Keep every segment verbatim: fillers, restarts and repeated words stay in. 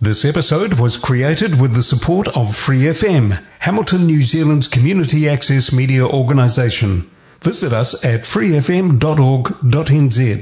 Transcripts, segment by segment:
This episode was created with the support of Free F M, Hamilton, New Zealand's community access media organisation. Visit us at free f m dot org dot n z.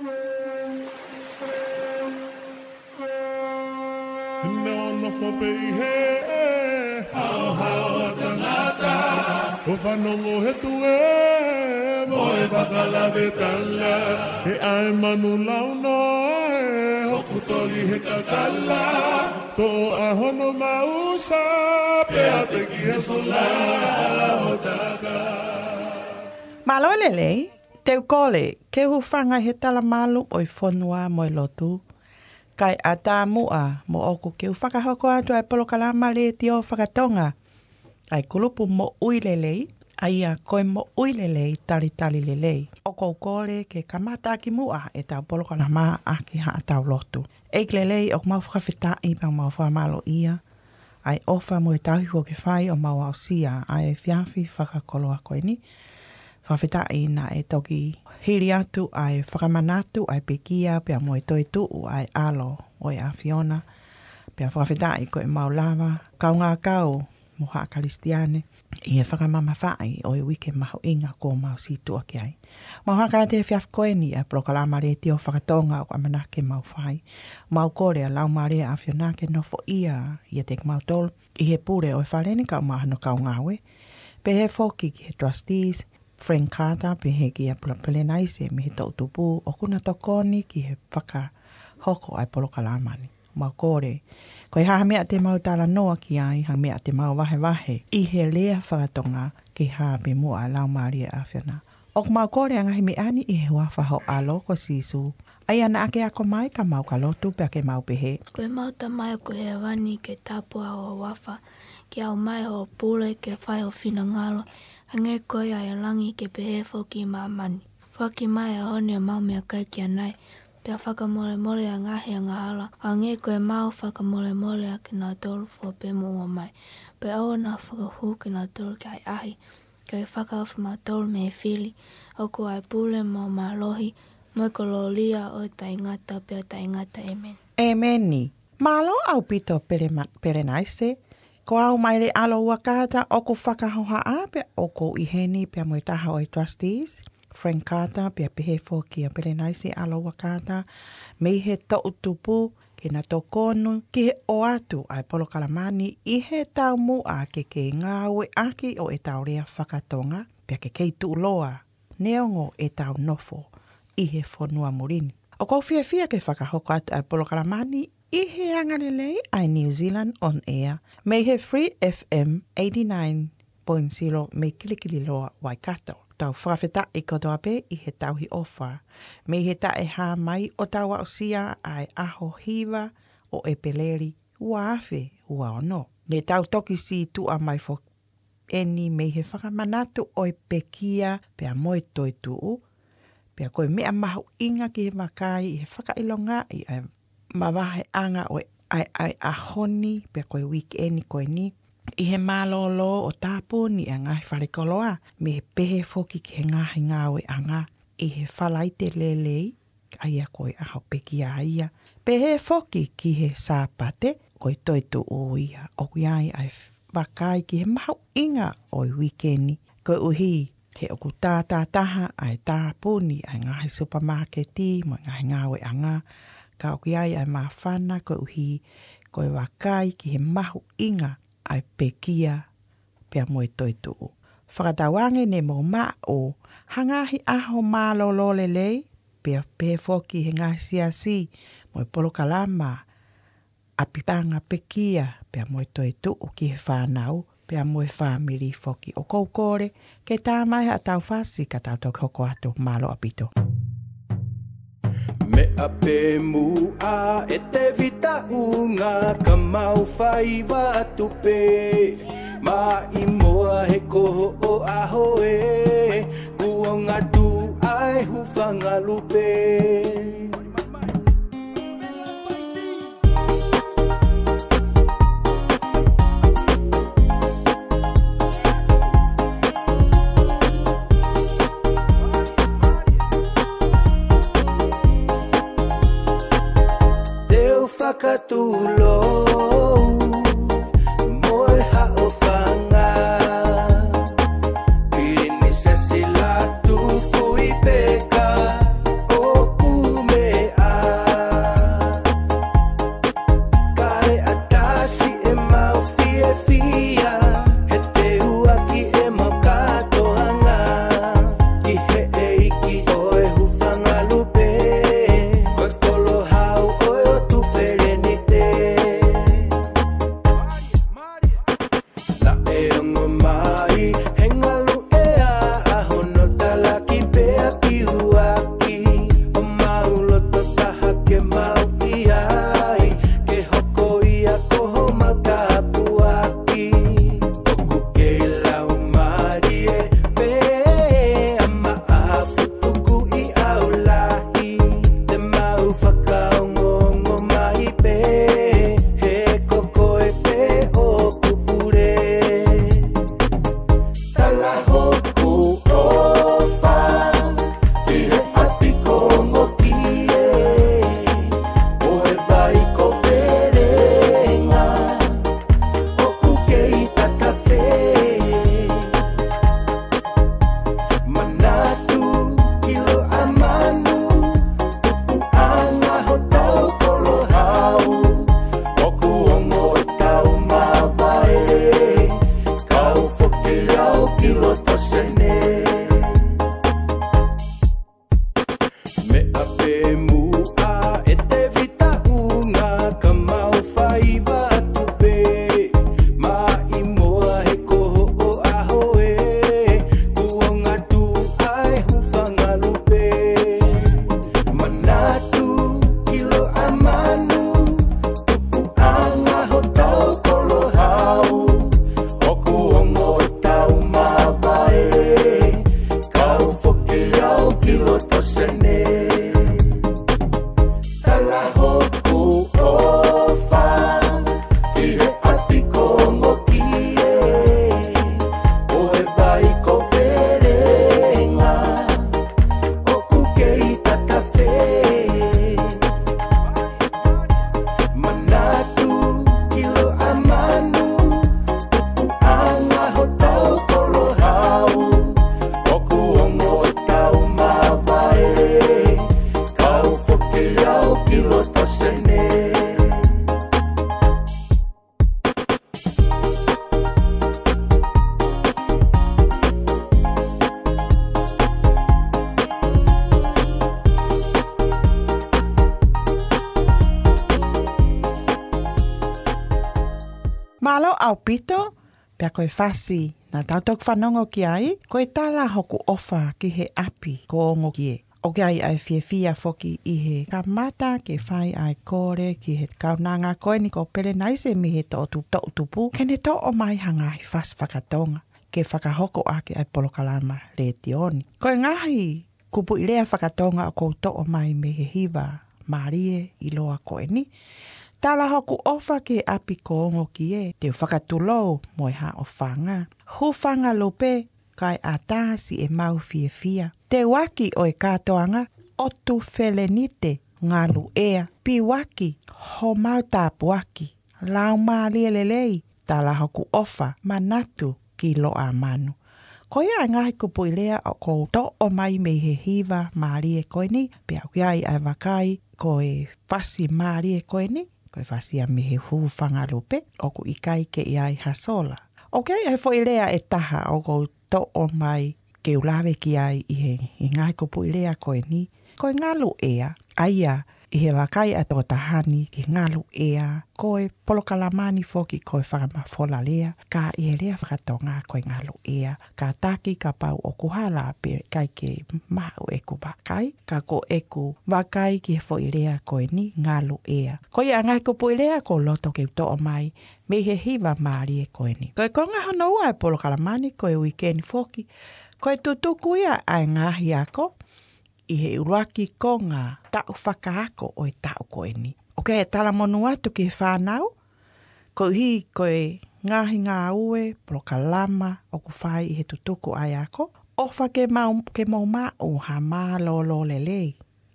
Malo lele, teu kole, ke hufanga he tala malu oi fonua moi lotu. Kai ata mua mo oku ke whakahoko atu ai polo kalama le ti o whakatonga. Ai kulupu mo uilelei, ai a koe mo uilelei tali tali lelei. O kou kore ke kamata ki mua e tau polo kalama a ki haa tau lotu. Eik lelei o mau whakawhita i pang mau whamalo ia. Ai ofa mo e tahi ho ke whai o mau au sia ai e whiawhi whakakolo a koe ni. Whawhita i na e toki hiri atu ai whakamanatu ai pekia pia mo e toi tuu ai alo o e a Fiona. Pia whawhita i koe mau lava kau ngā kau mo haa kalistiane. I e whakamama whai o e wike maho inga ko mau situa ki ai. Mau haka te whiaf koe ni a prokalama re te o whakatonga o amanake mau whai. Mau kore a lau mare a Fiona ke nofo ia i e tek mau tol. I he pure o e wharene kau mahano kau ngawe. Pe he whoki ki he trustees. Frank Carter pe he ki a Pelenaise me he tau tupu o kuna tokoni ki he whaka hoko ai polo kalamani. Mau kore, koe haha mea te mau tala noa ki ai, ha mea te mau wahe wahe, i he lea whakatonga ki haa pe mua a lau maria a whiana. O mau kore angahi me ani i he wafa ho alo ko sisu. Ai ana ake ako mai ka mau ka lotu pe ake mau pehe. Koe mau ta mai ko he wani ke tapua o wafa, ki au mai ho pule ke whai o whina ngalo, hange koe ai langi ke pehe whoki mamani. Whaki mai a hone a mau mea kai kia nai, pia whakamole mole a ngahi a ngāla, hange koe mau whakamole mole a ki nā tolu fo pe mua mai. Pe au nā whakahu ki nā tolu ki ai ahi, kai whakawhi mā tolu me e whili, oku ai pule mau mā lohi, moi ko lo lia o tai ngata pia tai ngata emen. Emeni, malo au pito pere naise, ko au mai le alo wakata o ko whakahoha a pe o ko iheni pe mo taha o i trustees. Frank Carter pe pehe foki a pere naise alo wakata. Me he to utupu ke na tokonu ki he o atu ai polo kalamani i he tau mua ke ke ngāwe aki o e tau rea whakatonga pe ke kei tu loa neongo e tau nofo i he whanua morini. O kou fia fia ke whakahoko atu ai polo kalamani I he angarelei ai New Zealand on air, me he Free F M eighty-nine point zero me kilikili loa Waikato. Tau whawheta I kotoa pe I he tau hi ofa. Me he ta e ha mai o tau au sia ai aho hiva o e peleri ua afe ua ono. Ne tau toki si tu a mai fo eni me he whakamanatu o e pekia pe a moe toi tuu. Pe a koe mea mahu inga ki he makai I he whakailonga I ai mawahe anga o ai ai ahoni pe koe weekend koe ni I he malolo o tāpuni a ngai wharekoloa me he pehe foki ki he ngahi ngāwe anga I he whalaite lelei ai a koe aho peki a ia pehe foki ki he sāpate koe toitu o ia o kui ai ai wakai ki he mahu inga o weekend koe uhi he oku tātā taha ai tāpuni ai ngahi supermarketi mo ngahi ngāwe anga ka oki ai ai mawhana koe uhi, koe wakai ki he mahu inga ai pekia pia moe toi tuu. Whakatawange ne mo maa o hangahi aho maa lolo lelei, pia pe foki he ngā siasi moe polo kalama, apipanga pekia pia moe toi tuu ki he whanau, pia moe whamiri foki o koukore, ke tā mai ha tau whasi ka tau tau hoko atu malo apito. Me ape mua e te vita unga ka mau whai watu pe ma I moa he koho o aho e kuonga tu ai hufanga lupe Whakatulo Malo au pito, pia koe fasi na tautok whanongo ki ai, koe tala hoku ofa ki he api ko ongo ki e. O ki ai ai fia fia foki i he kamata ke whai ai kore ki he kaunanga koe ni ko pele naise mi he to tu to tupu, kene to o mai hanga hi fas whakatonga, ke whakahoko ake ai polokalama le tioni. Koe ngahi kupu i lea whakatonga o kou to o mai me he hiva marie i loa koe ni, tala hoku ofa ke api kongo ki e, te whakatulo moi ha o whanga. Hu whanga lope kai ata si e mau fia fia. Te waki o e katoanga, o tu felenite ngalu ea. Pi waki, ho mau tapu waki. Lau maa lielelei, tala hoku ofa manatu ki lo a manu. Ko ia ngahi kupu ilea o kou to o mai me he hiva marie koe ni, pe au kiai ai wakai koe fasi marie koe ni, koe fasia me he huwhanga lupe, o ku ikai ke iai hasola. Ok, ai fo ilea e taha o ko to o mai ke ulawe ki ai i he i ngai kupu ilea koe ni, koe ngalu ea, aia i he wakai a tō tahani ki ngalu ea, koe polokalamani foki koe whakamafola lea, ka i he lea whakatonga koe ngalu ea, ka taki ka pau o kuhala pe kai ke mau eku wakai, ka ko eku wakai ki he fo ilea koe ni ngalu ea. Koe a ngai kupu ilea ko loto ke to o mai, me he hiva maari e koe ni. Koe konga hana ua e polokalamani koe weekend foki, koe tutuku ia ai ngahi ako, i he uruaki ko ngā tau whakaako o e tau koe ni. O ke tala monu atu ki whanau, ko hi koe ngahi ngā ue, polokalama, o ku whai i he tutuku ai ako, o wha ke mau, ke mau mā o ha mā lo lo le lei.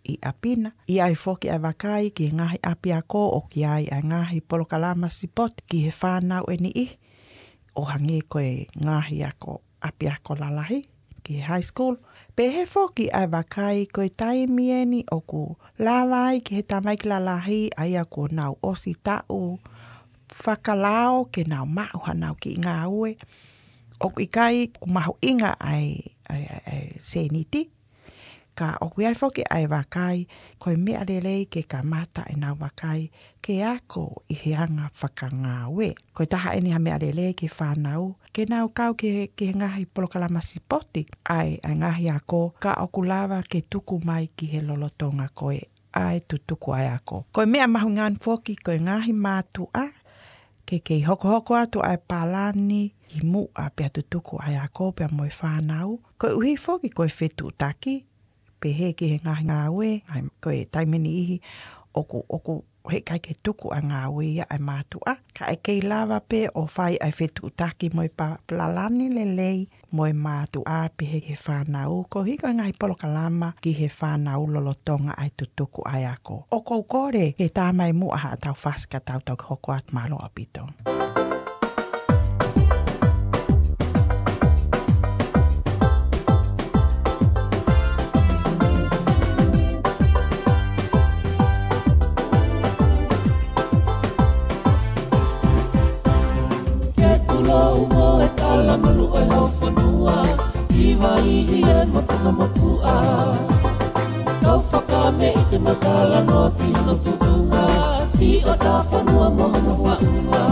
i apina. I ai foki ai wakai ki ngahi api ako o ki ai ai ngahi polokalama sipoti ki he whanau e ni i. O hangi koe ngahi ako api ako lalahi ki high school. Pe he foki ai wakai koe taimi e ni o ku lawai ki he tamai ki lalahi ai ako nau osi tau whakalao ke nau mahu hanau ki ngā ue. O ku ikai ku mahu inga ai, ai, ai, ai seniti. Ka o ku iai foki ai wakai koe mea lelei ke ka mata e nau wakai ke ako i he anga whakangā ue. Koe taha eni ha mea lelei ke whanau ke nau kau ke, ke ngahi polokalama sipoti ai ai ngahi ako ka o ku lawa ke tuku mai ki he lolotonga koe ai tutuku ai ako. Koe mea mahu ngan foki koe ngahi mātu a ke kei hoko hoko atu ai palani i mu a pia tutuku ai ako pia moe whanau. Koe uhi foki koe whetu taki pe he ke he ngahi ngā ue koe taimini ihi oku, oku he kai ke tuku a ngā ue ia ai mātu a. Ka e kei lawa pe o whai ai whetu taki moe pa plalani le lei moe mātu a pe he ke whanau. Ko hi koe ngahi polokalama ki he whanau lolotonga ai tutuku ai ako. O kou kore he tāmai mu aha tau whaska tau tau hoko at malo apito. Malu ai hau whanua I wai hien motunga motua Kau whakame I te matala no ti hono tutunga Si o ta whanua mohono whaunga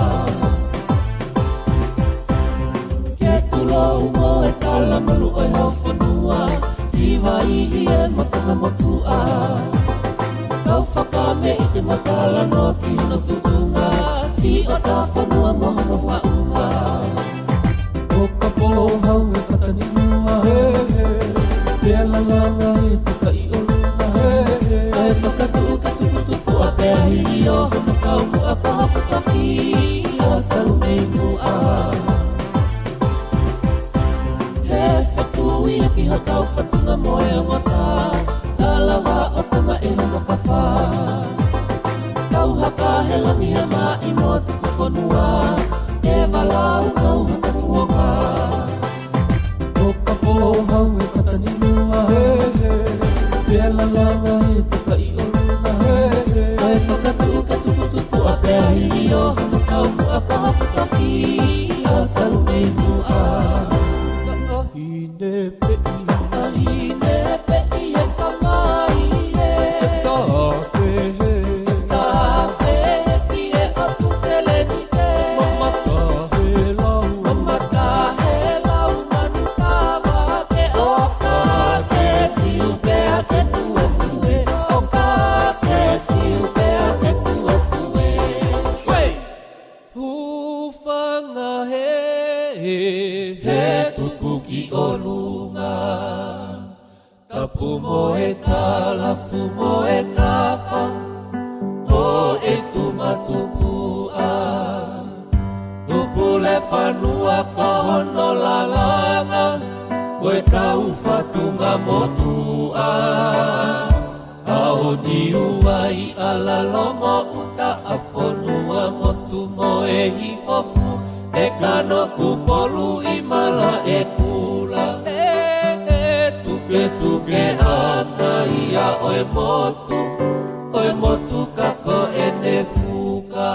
Ke tulo umo e tala malu ai hau whanua I wai hien motunga motua Kau whakame I te matala no ti hono tutunga Si o ta whanua mohono whaunga O ka polo hau e katani mua he he Pea langanga e tuka I olunga he he Ae toka tuu ka tuku tuku a pea hiri o Hana kau mua ka hapu ka ki A taru mei mua He whakui a ki hatau whatunga moe a mata Lalawa o tama e hono ka wha Kau haka he langi he mai mo tuku whanua E walau ngau hata kuoka O ka polo hau e katani mua he he Pea lalanga e tuka I olunga he he Ae toka tuu ka tuku tuku a pea hiri o Hana kau mua ka hapu ka ki A taru mei mua Ka ahine pei Ka ahine pei e ka mai he E ta he he Ta he he ki e atu wheleni te Mamata Mamata he lau manu tawa ke oka ke siu pea ke tue tue Oka ke siu pea ke tue tue Wei! Hufanga he he tuku ki olunga Tapu mo e talafu mo e kafa O e tumatupua Tupule whanua ka hono lalanga Koe tau whatunga motua Ao ni uai ala lomo uta A whanua motu mo e hifofu E kano kupolu I mala e kula E e tuke tuke anga Ia oe motu Oe motu kako e ne fuka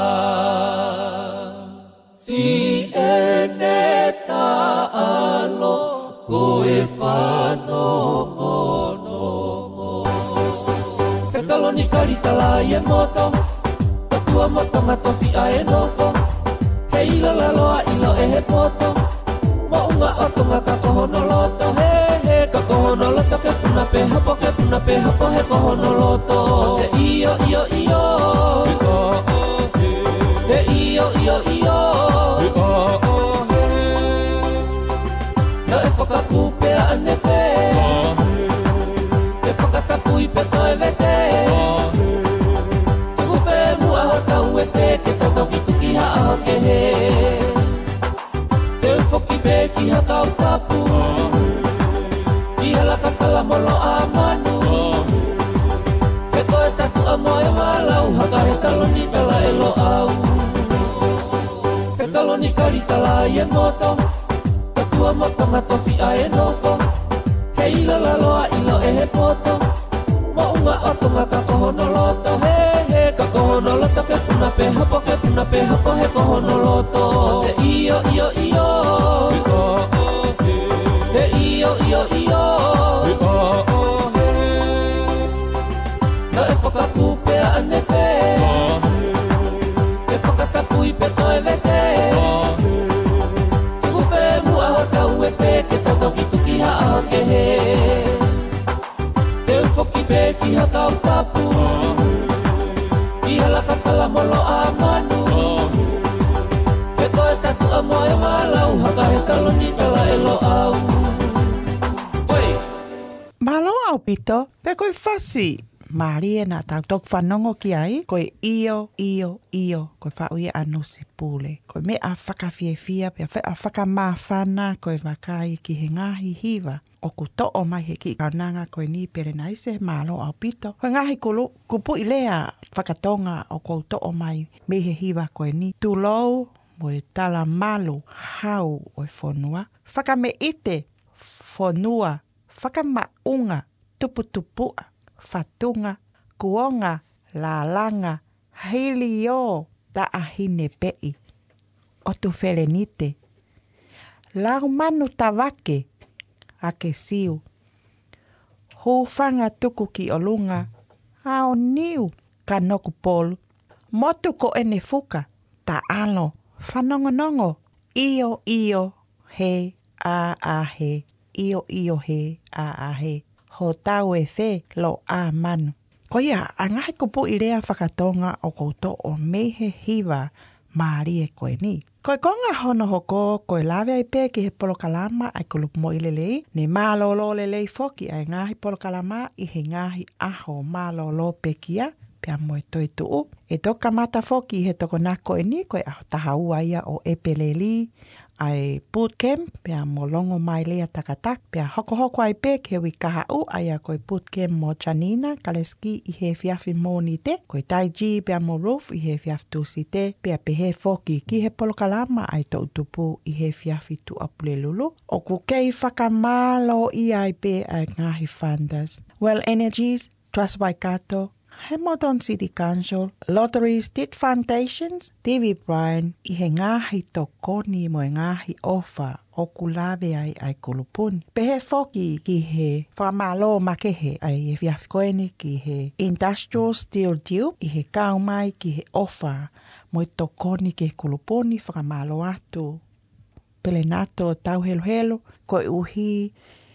Si ene ta'alo koe whanongo nongo Ke taloni karitala I e moto Tatua moto ngatofi a e nofo He ilo laloa ilo e he poto Mo unga oto nga ka kohono loto He he ka kohono loto ke puna pe hapo Ke puna pe hapo he kohono loto Te iyo iyo iyo Te iyo iyo iyo E whakapu pea ane whe E whakatapu I pe toe vete Tuku whe mua ho tau e whe Ke tau ki tuki ha aho ke he Te whoki be ki ha tau tapu I halaka kala molo a manu taloni tala elo au Pe taloni kari tala ia moto Katua matonga tofi a e nofo He ila laloa ilo e he poto Mo unga otonga ka kohono loto He he ka kohono loto ke puna pe hapo ke puna pe hapo he kohono loto He iyo iyo iyo He iyo iyo iyo E whakapupe a ane whe E whakatapui pe toi vete Tuku whe mua ho tau e whe Ke tau toki tuki ha aho ke he Te ufoki pe ki ha tau tapu Ki halaka tala molo a manu He toi tatu a moe malau Haka he taloni tala elo au Oi Malau au pito, pe koe fasi Marie na tau tok whanongo ki ai, koe io, io, io, koe whauia anu si pule. Koe me a whakawhiewhia, pe a whakamawhana, koe wakai ki he ngahi hiwa. O ku to o mai he ki kaunanga koe ni pere naise, malo au pito. Koe ngahi kulu, kupu i lea whakatonga o kou to o mai, me he hiwa koe ni. Tulou, moe tala malu, hau o whonua. Whakame ite, whonua, whakamaunga, tupu-tupua. Fatunga, kuonga, lalanga, hilio, taahine pei. Otu felenite. Lau manu tawake, ake siu. Hufanga tuku ki olunga, ao niu, kanoku polu. Motu ko ene fuka, ta alo, whanongonongo. Iyo, iyo, he, a, a, he. Iyo, iyo, he, a, a, he. Ho tau e whe lo a manu. Ko ia, a ngahi kupu i rea whakatonga o kouto o mehe hiwa maari e koe ni. Koe konga hono hoko, koe lawe ai pē ki he polokalama ai kulupu mo i lelei. Ne mālolo lelei foki ai ngahi polokalama i he ngahi aho mālolo pekia. Pea moe toi tuu. E toka mata foki he toko nako e ni koe aho taha ua ia o epeleli. Ai bootcamp, pea mo longo mai lea takatak, pea hoko hoko ai pe ke wikaha u aia koe bootcamp mo Chanina, Kaleski i he fiafi mo ni te, koe Taiji pea mo Roof i he fiafi tu si te, pea pe he foki ki he polokalama ai to utupu i he fiafi tu apule lulu. O ku kei whakamalo i ai pe ai ngahi funders. Well Energies, Trust Waikato, Hamilton City Council, Lotteries, Tit Foundations, T V Brian, i he ngahi to koni mo e ngahi ofa o kulawe ai ai kulupuni. Pe he foki ki he whamalo makehe ai e fiafikoeni ki he Industrial Steel Deal, i he kaumai ki he ofa mo e to koni ki he kulupuni whamalo atu. Pele nato tau helo helo, koe uhi,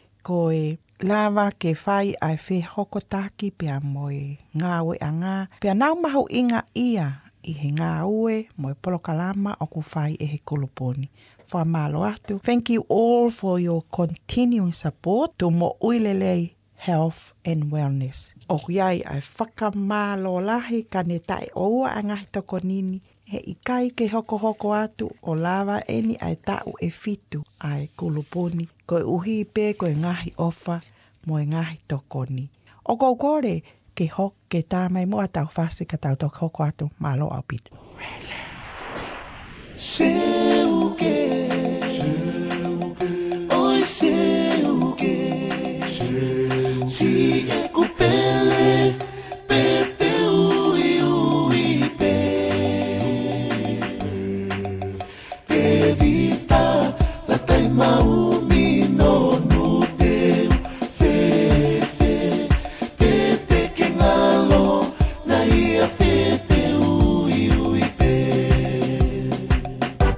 koe lava ke whai ai whi hoko taki pia moe ngā ue a ngā. Pia nau mahu inga ia i he ngā ue moe polokalama o ku whai e he kuluponi. Whamalo atu. Thank you all for your continuing support to mo uilelei health and wellness. O kuiai ai whakamalo lahi ka ne tae oua a ngahi toko nini. He ikai ke hoko hoko atu o lava eni ai tau e fitu ai kuluponi. Koe uhi pe koe ngahi ofa mo e ngahi tokoni. O kou kore ke hok ke tā mai mua tau whasi ka tau tok hoko atu malo au pitu. Seuke, oi seuke, si e kupele, pete ui ui pe. Te vita la tai mau mino nu teu, fe fe, pete ke ngalo na ia fe te ui ui pe.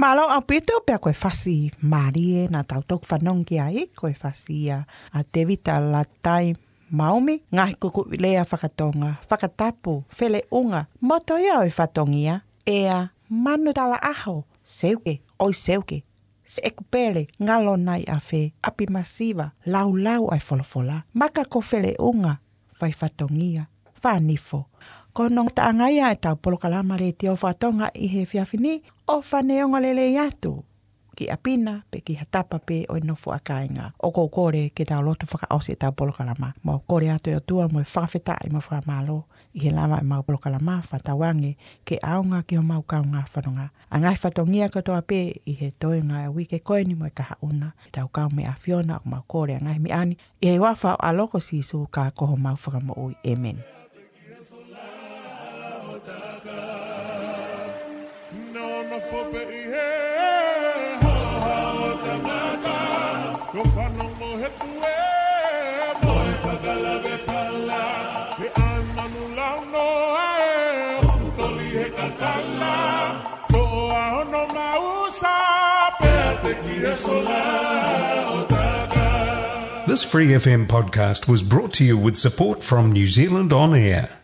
Malo au pito pia koe fasi Marie na tautok whanong ki ai koe fasi a, a Tevita Latai Maumi ngahi kuku lea whakatonga, whakatapu, whele unga, moto ia oi whatongia, ea manu tala aho, seuke, oi seuke. Se ekupere ngalo nai a whe api masiva, lau lau ai wholofola, maka ko whele unga, whai whatongia, whanifo. Ko nong taangaia e tau polokalama re te o whatonga i he whiawhini, o whaneonga lele iatu. Ki apina, pe ki hatapa pe o inofo akainga. O ko kore ke tau lotu whakaose e tau polokalama. Mo kore atu e o tua mo e whakawheta i mo whamalo. I he lama i mau polokalama whatawange ke aunga ki o mau kaunga whanonga. A ngai whatongia katoa pe i he toenga e wike koe ni mo e kaha una. I tau kau me a Fiona o mau kore a ngai mi ani. I he wafa o aloko sisu ka koho mau whakamo ui. Amen. No fope i he ho ho tangata ko whanong mo he tue mo e whakala ve pala he an manu lau no ae o toli he katala ko a hono mausa pe te ki he sola o taga. This Free F M podcast was brought to you with support from New Zealand On Air.